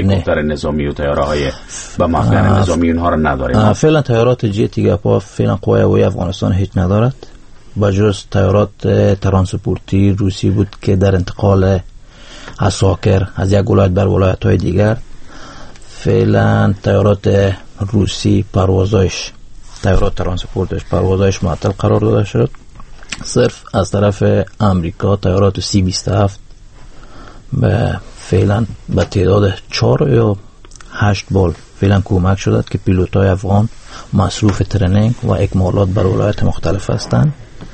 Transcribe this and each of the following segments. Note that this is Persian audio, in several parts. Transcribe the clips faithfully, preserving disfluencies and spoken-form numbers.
هلیکوپتر نظامی و تیاره‌های بم افکن نظامی اونها رو نداریم. فعلا تیارات جت گپا فعلا قوای هوایی افغانستان هیچ ندارد، بجز تیارات ترانسپورتی روسی بود که در انتقال عساکر از یک ولایت بر ولایت های دیگر. فعلا تیارات روسی پروازش تیارات ترانسپورتش پروازش معطل قرار داده شد. صرف از طرف امریکا تیارات سی بیست و هفت به فعلا به تعداد چهار یا هشت بال فعلا کمک شده که پیلوت‌های افغان مصروف ترنینگ و اکمالات بر ولایت مختلف هستند.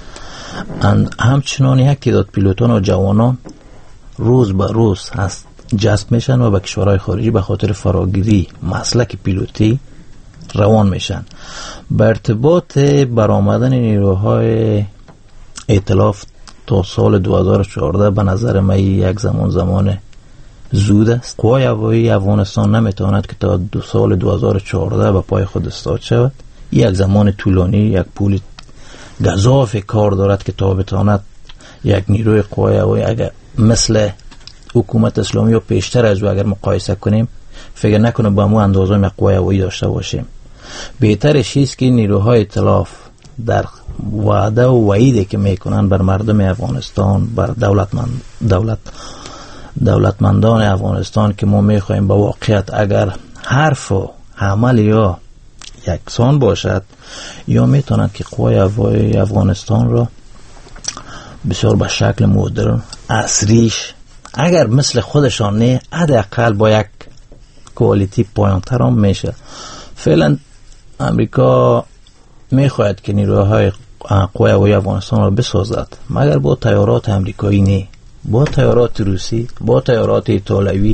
همچنان یک تعداد پیلوتان و جوانان روز به روز از جذب میشن و به کشورهای خارجی به خاطر فراگیری مسلک پیلوتی روان میشن. به ارتباط برآمدن نیروهای ائتلاف تا سال دو هزار و چهارده به نظر من یک زمان زمان زود است. قوای هوایی افغانستان نمیتواند که تا دو سال دو هزار و چهارده به پای خود استاد شود. یک زمان طولانی، یک پول گزاف کار دارد که تا بتواند یک نیروی قوای هوایی اگر مثل حکومت اسلامی و پیشتر از او اگر مقایسه کنیم فکر نکنم با مو اندازه یک قوای هوایی داشته باشیم. بهترش است که نیروهای ائتلاف در وعده و وعیدی که میکنن بر مردم افغانستان، بر دولتمند دولت دولتمندان افغانستان که ما میخوایم با واقعیت اگر حرف و عمل یا یکسان باشد یا میتونند که قوای هوایی افغانستان را بسیار به شکل مدرن عصریش اگر مثل خودشان نه حداقل با یک کوالیتی پایان‌تر هم میشه. فعلا امریکا میخواهد که نیروهای قوای هوایی افغانستان را بسازد مگر با تیارات امریکایی نه، با تیارات روسی، با تیارات ایتالیایی.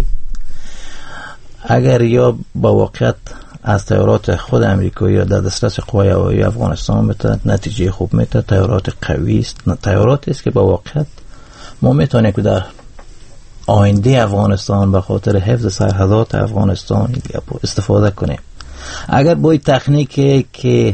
اگر یا با واقعیت از تیارات خود امریکایی را در دسترس قوای هوایی افغانستان بتند نتیجه خوب میتند. تیارات قوی است، تیاراتی است که با واقعیت ما میتونیم که در آینده افغانستان به خاطر حفظ سرحدات افغانستان استفاده کنیم. اگر با این تکنیکی که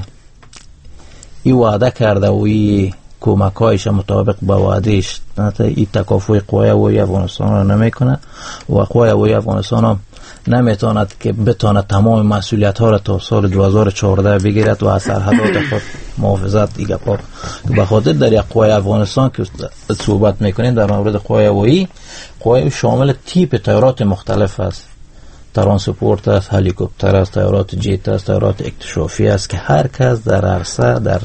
این وعده کرده و این کمکایش مطابق با وعدهش این تکافوی قوای هوایی افغانستان را نمیکنه و قوای هوایی افغانستان هم نمیتواند که بتواند تمام مسئولیت ها را تا سال دو هزار و چهارده بگیرد و از سرحدات خود محافظت دیگه پا. به خاطر در یک قوای افغانستان که صحبت میکنیم در مورد قوای هوایی، قوای شامل تیپ تیارات مختلف است، ترانسپورت است، هلیکوپتر است، تیارات جت است، تیارات اکتشافی است که هر کس در عرصه در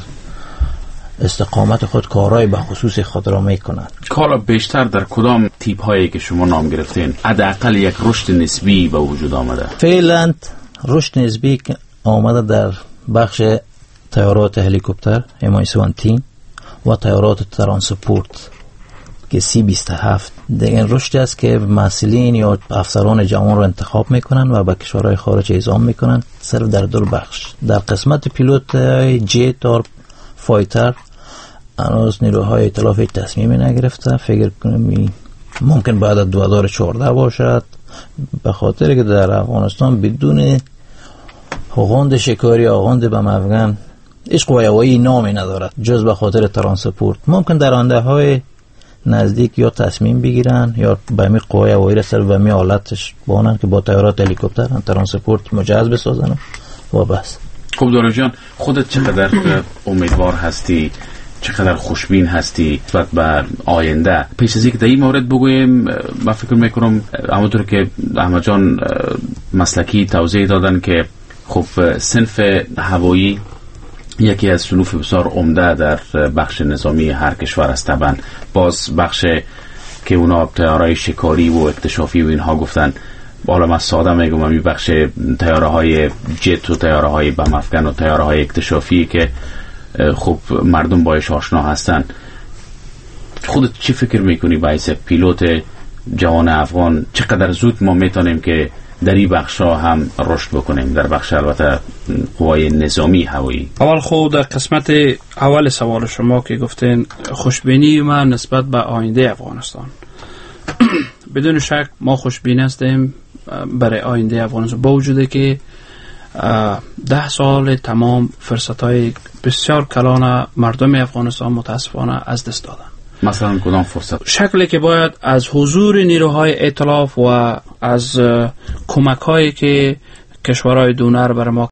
استقامت خود کارهای به خصوص خود را میکنند. کارا بیشتر در کدام تیپ هایی که شما نام گرفتین حداقل یک رشد نسبی به وجود آمده؟ فعلا رشد نسبی که آمده در بخش تیارات هلیکوپتر ام آی هفده و تیارات ترانسپورت که سی بیست و هفت دیگر رشد است که مسئولین یا افسران جوان را انتخاب میکنن و به کشورهای خارج اعزام میکنن. صرف در دو بخش در قسمت پیلوت جت و فایتر هنوز نیروهای ائتلاف تصمیمی نگرفته. فکر کنم ممکن بعد از دو هزار و چهارده باشد، به خاطر که در افغانستان بدون آغاند شکاری آغاند بم افغان هیچ قوای هوایی نامی ندارد جز به خاطر ترانسپورت. ممکن در آینده های نزدیک یا تصمیم بگیرن یا به می قوای هوایی را سر به می حالتش بانن که با تیارات هلیکوپتر ترانسپورت مجهز بسازن و بس. خب دارو جان، خودت چقدر امیدوار هستی، چقدر خوشبین هستی نسبت به آینده؟ پیش از اینکه در این مورد بگویم من فکر میکنم همونطور که احمد جان مسلکی توضیح دادن که خب صنف هوایی یکی از صنوف بسیار عمده در بخش نظامی هر کشور است. طبعا باز بخش که اونا تیارهای شکاری و اکتشافی و اینها گفتن، حالا من ساده میگم این بخش تیاره های جت و تیاره های بم افکن و تیاره های اکتشافی که خب مردم باش آشنا هستن. خودت چی فکر میکنی باعث پیلوت جوان افغان چقدر زود ما میتونیم که در این بخش ها هم رشد بکنیم، در بخش البته قوای نظامی هوایی؟ اول خود در قسمت اول سوال شما که گفتین خوشبینی من نسبت به آینده افغانستان بدون شک ما خوشبین هستیم برای آینده افغانستان، با وجوده که ده سال تمام فرصت‌های بسیار کلان مردم افغانستان متاسفانه از دست دادن. مثلا کدام فرصت؟ شکلی که باید از حضور نیروهای ائتلاف و از کمک هایی که کشورهای دونر برای ما